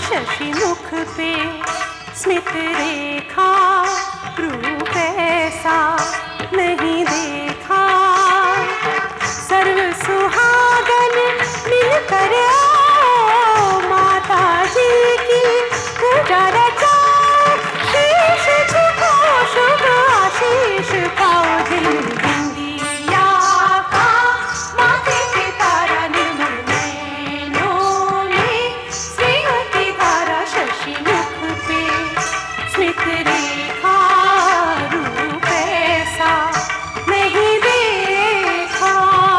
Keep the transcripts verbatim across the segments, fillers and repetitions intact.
शशि मुख पे स्मित रेखा, रूप ऐसा नहीं देखा। सर्व सुहागन मिलकर आओ, माता जी की पूजा रचाओ। शीश झुकाओ, शुभ आशीष पाओ। दिल बिंदिया का माथे पे तारा, निर्मल नैनों में श्रीमती धारा। शशि मुख पे स्मित रेखा, रूप ऐसा नहीं देखा।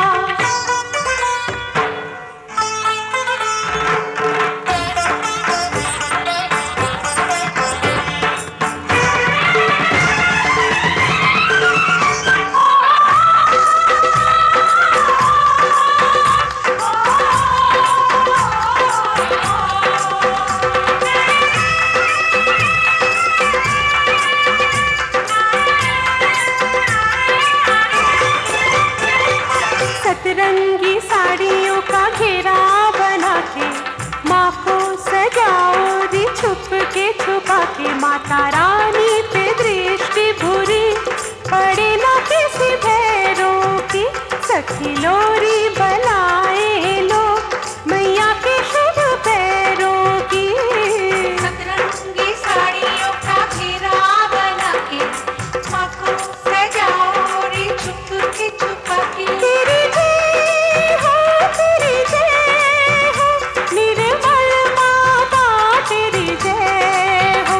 सतरंगी साड़ियों का घेरा बना के माँ को सजाओ री, छुप के छुपा के। माता रानी पे दृष्टि बुरी पड़े ना किसी भैरों की। सखी लोरी बनाए लो मैया के शुभ पैरों की। सतरंगी साड़ियों का घेरा बना के माँ को सजाओ री, छुप के छुपा के। तेरी जय हो, तेरी जय हो, निर्मल माता तेरी जय हो।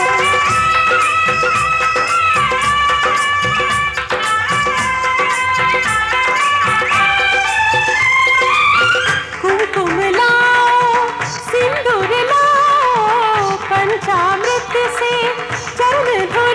कुमकुम लाओ, सिंदूर लाओ, पंचामृत से चरण धो